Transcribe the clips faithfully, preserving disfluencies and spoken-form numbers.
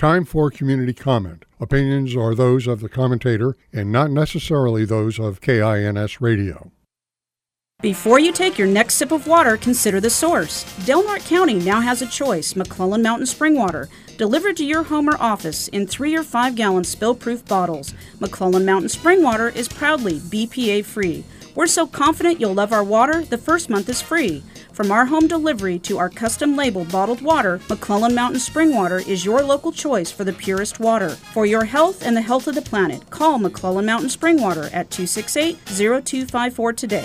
Time for community comment. Opinions are those of the commentator and not necessarily those of K I N S Radio. Before you take your next sip of water, consider the source. Del Norte County now has a choice: McClellan Mountain Spring Water, delivered to your home or office in three or five gallon spill-proof bottles. McClellan Mountain Spring Water is proudly B P A-free. We're so confident you'll love our water, the first month is free. From our home delivery to our custom-labeled bottled water, McClellan Mountain Spring Water is your local choice for the purest water. For your health and the health of the planet, call McClellan Mountain Spring Water at two six eight, zero two five four today.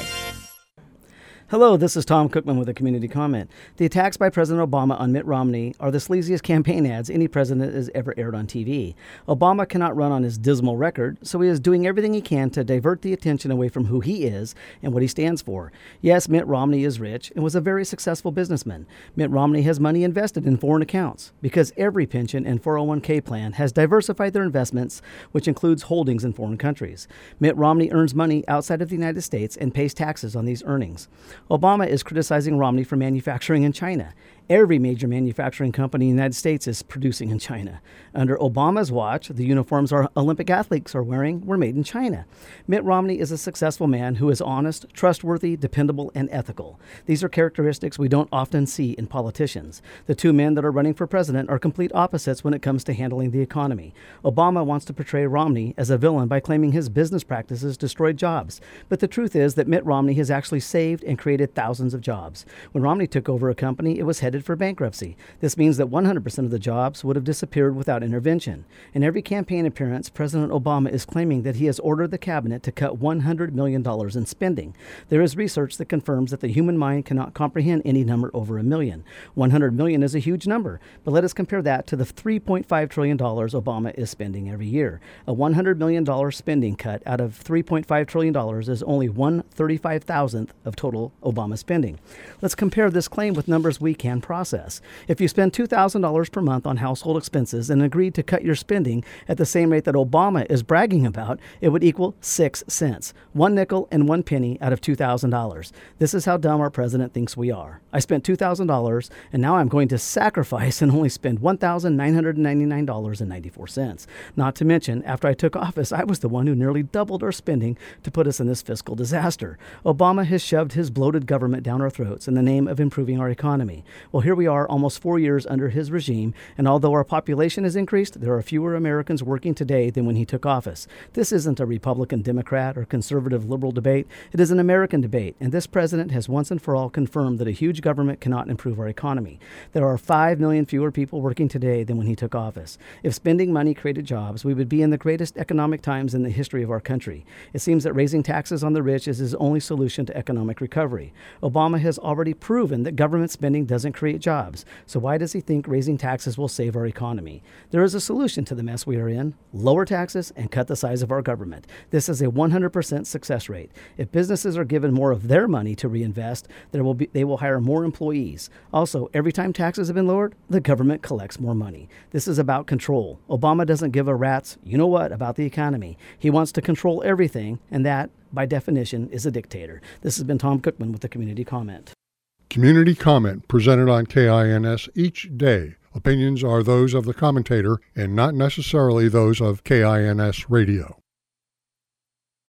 Hello, this is Tom Cookman with a community comment. The attacks by President Obama on Mitt Romney are the sleaziest campaign ads any president has ever aired on T V. Obama cannot run on his dismal record, so he is doing everything he can to divert the attention away from who he is and what he stands for. Yes, Mitt Romney is rich and was a very successful businessman. Mitt Romney has money invested in foreign accounts because every pension and four oh one k plan has diversified their investments, which includes holdings in foreign countries. Mitt Romney earns money outside of the United States and pays taxes on these earnings. Obama is criticizing Romney for manufacturing in China. Every major manufacturing company in the United States is producing in China. Under Obama's watch, the uniforms our Olympic athletes are wearing were made in China. Mitt Romney is a successful man who is honest, trustworthy, dependable, and ethical. These are characteristics we don't often see in politicians. The two men that are running for president are complete opposites when it comes to handling the economy. Obama wants to portray Romney as a villain by claiming his business practices destroyed jobs. But the truth is that Mitt Romney has actually saved and created thousands of jobs. When Romney took over a company, it was headed for bankruptcy. This means that one hundred percent of the jobs would have disappeared without intervention. In every campaign appearance, President Obama is claiming that he has ordered the cabinet to cut one hundred million dollars in spending. There is research that confirms that the human mind cannot comprehend any number over a million. one hundred million is a huge number, but let us compare that to the three point five trillion dollars Obama is spending every year. A one hundred million dollars spending cut out of three point five trillion dollars is only one thirty-five thousandth of total Obama spending. Let's compare this claim with numbers we can process. If you spend two thousand dollars per month on household expenses and agreed to cut your spending at the same rate that Obama is bragging about, it would equal six cents, one nickel and one penny out of two thousand dollars. This is how dumb our president thinks we are. I spent two thousand dollars and now I'm going to sacrifice and only spend one thousand nine hundred ninety-nine dollars and ninety-four cents. Not to mention, after I took office, I was the one who nearly doubled our spending to put us in this fiscal disaster. Obama has shoved his bloated government down our throats in the name of improving our economy. Well, here we are almost four years under his regime, and although our population has increased, there are fewer Americans working today than when he took office. This isn't a Republican, Democrat, or conservative, liberal debate. It is an American debate, and this president has once and for all confirmed that a huge government cannot improve our economy. There are five million fewer people working today than when he took office. If spending money created jobs, we would be in the greatest economic times in the history of our country. It seems that raising taxes on the rich is his only solution to economic recovery. Obama has already proven that government spending doesn't create jobs. So why does he think raising taxes will save our economy? There is a solution to the mess we are in. Lower taxes and cut the size of our government. This is a one hundred percent success rate. If businesses are given more of their money to reinvest, there will be, they will hire more employees. Also, every time taxes have been lowered, the government collects more money. This is about control. Obama doesn't give a rat's you know what about the economy. He wants to control everything, and that, by definition, is a dictator. This has been Tom Cookman with the Community Comment. Community comment presented on K I N S each day. Opinions are those of the commentator and not necessarily those of K I N S Radio.